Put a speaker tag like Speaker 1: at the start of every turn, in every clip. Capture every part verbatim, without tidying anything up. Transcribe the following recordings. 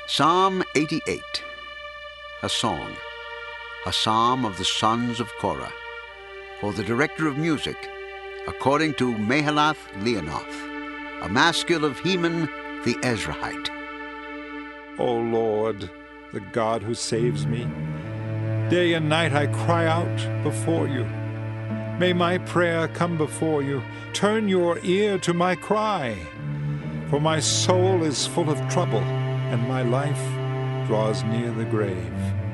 Speaker 1: Psalm eighty-eight, a song, a psalm of the sons of Korah, for the director of music, according to Mahalath Leanoth, a maskil of Heman the Ezrahite.
Speaker 2: O Lord, the God who saves me, day and night I cry out before you. May my prayer come before you. Turn your ear to my cry. For my soul is full of trouble, and my life draws near the grave.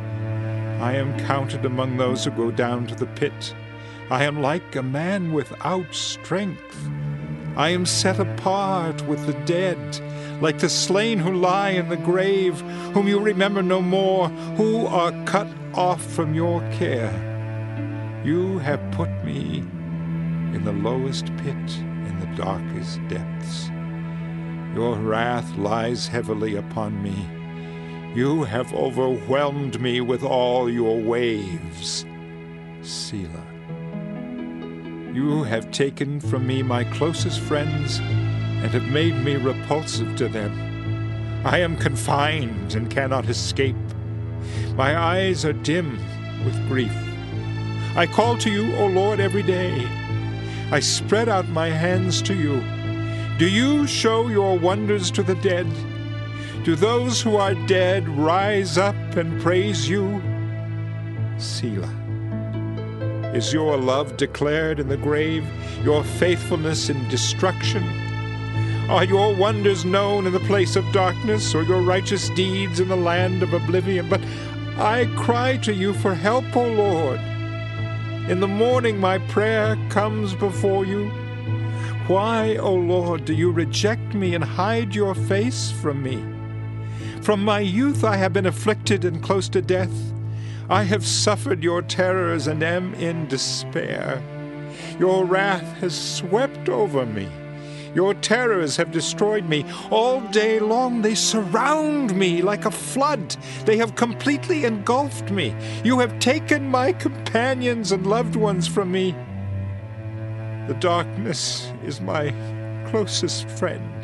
Speaker 2: I am counted among those who go down to the pit. I am like a man without strength. I am set apart with the dead, like the slain who lie in the grave, whom you remember no more, who are cut off from your care. You have put me in the lowest pit, in the darkest depths. Your wrath lies heavily upon me. You have overwhelmed me with all your waves. Selah. You have taken from me my closest friends and have made me repulsive to them. I am confined and cannot escape. My eyes are dim with grief. I call to you, O Lord, every day. I spread out my hands to you. Do you show your wonders to the dead? Do those who are dead rise up and praise you? Selah. Is your love declared in the grave, your faithfulness in destruction? Are your wonders known in the place of darkness, or your righteous deeds in the land of oblivion? But I cry to you for help, O Lord. In the morning my prayer comes before you. Why, O Lord, do you reject me and hide your face from me? From my youth I have been afflicted and close to death. I have suffered your terrors and am in despair. Your wrath has swept over me. Your terrors have destroyed me. All day long they surround me like a flood. They have completely engulfed me. You have taken my companions and loved ones from me. The darkness is my closest friend.